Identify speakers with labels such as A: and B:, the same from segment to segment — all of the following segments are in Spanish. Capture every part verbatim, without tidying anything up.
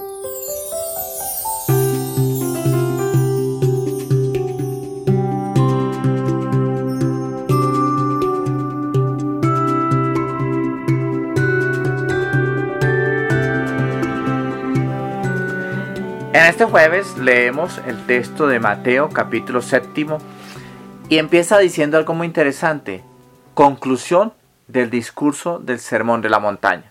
A: En este jueves leemos el texto de Mateo capítulo séptimo y empieza diciendo algo muy interesante. Conclusión del discurso del Sermón de la Montaña.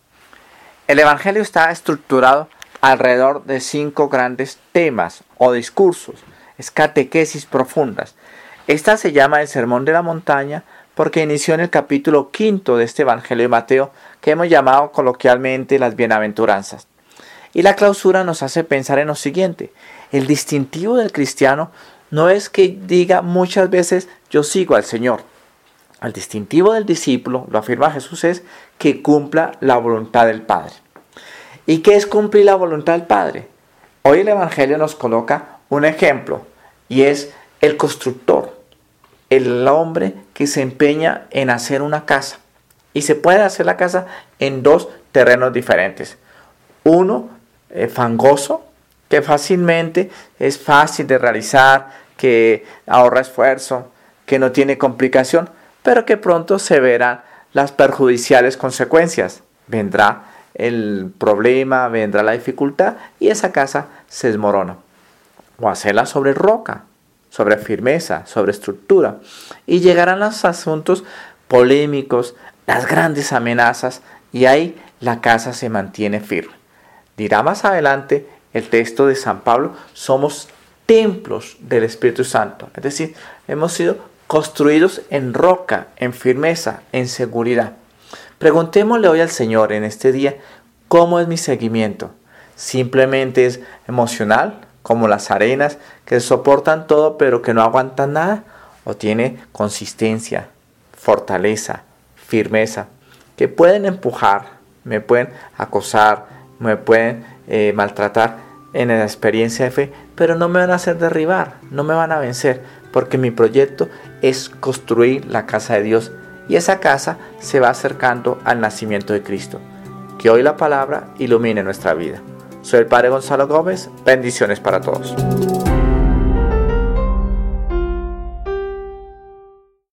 A: El Evangelio está estructurado alrededor de cinco grandes temas o discursos, es catequesis profundas. Esta se llama el Sermón de la Montaña porque inició en el capítulo quinto de este Evangelio de Mateo, que hemos llamado coloquialmente las bienaventuranzas. Y la clausura nos hace pensar en lo siguiente: el distintivo del cristiano no es que diga muchas veces yo sigo al Señor. El distintivo del discípulo, lo afirma Jesús, es que cumpla la voluntad del Padre. ¿Y qué es cumplir la voluntad del Padre? Hoy el Evangelio nos coloca un ejemplo y es el constructor, el hombre que se empeña en hacer una casa. Y se puede hacer la casa en dos terrenos diferentes. Uno eh, fangoso, que fácilmente es fácil de realizar, que ahorra esfuerzo, que no tiene complicación, pero que pronto se verán las perjudiciales consecuencias. Vendrá el problema, vendrá la dificultad y esa casa se desmorona. O hacerla sobre roca, sobre firmeza, sobre estructura. Y llegarán los asuntos polémicos, las grandes amenazas, y ahí la casa se mantiene firme. Dirá más adelante el texto de San Pablo, somos templos del Espíritu Santo. Es decir, hemos sido construidos en roca, en firmeza, en seguridad. Preguntémosle hoy al Señor en este día, ¿cómo es mi seguimiento? ¿Simplemente es emocional, como las arenas que soportan todo pero que no aguantan nada? ¿O tiene consistencia, fortaleza, firmeza, que pueden empujar, me pueden acosar, me pueden eh, maltratar en la experiencia de fe, pero no me van a hacer derribar, no me van a vencer, porque mi proyecto es construir la casa de Dios y esa casa se va acercando al nacimiento de Cristo. Que hoy la palabra ilumine nuestra vida. Soy el Padre Gonzalo Gómez, bendiciones para todos.